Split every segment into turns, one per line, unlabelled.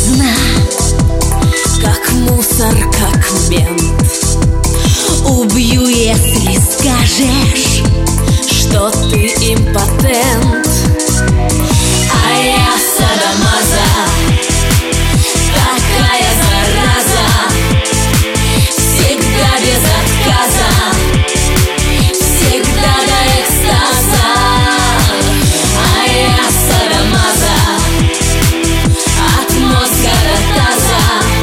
поздно, как мусор, как мент. Убью, если скажешь, что ты импотент. А я садомаза, такая зараза, всегда без отказа, всегда до экстаза. А я садомаза, от мозга до таза,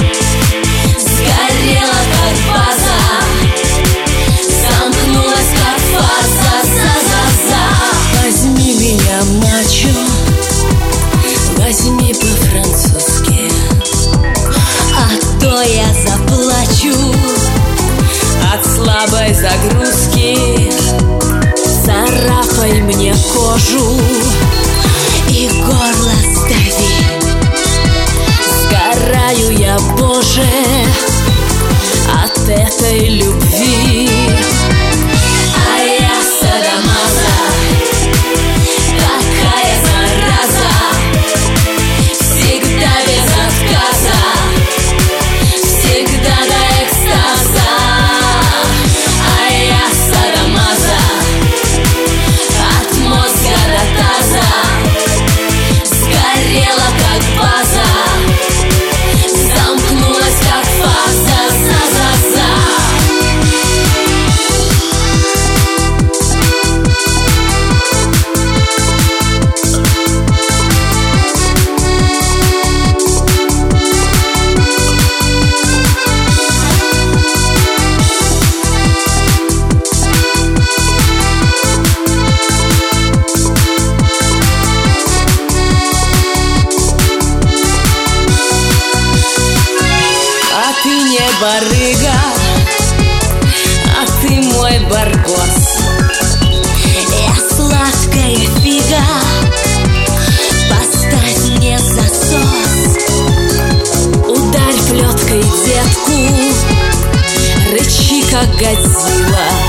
сгорела как база, замкнулась как фаза. Возьми меня, мачо, возьми по-французски, а то я заплачу от слабой загрузки. Царапай мне кожу и горло сдави. Сгораю я, Боже, от этой любви. А я садомаза, такая зараза, всегда без отказа, всегда до экстаза. А я садомаза, от мозга до таза, сгорела как база, замкнулась как фаза. Ты не барыга, а ты мой барбос. Я сладкая фига, поставь мне засос. Ударь плеткой детку, рычи как Годзилла.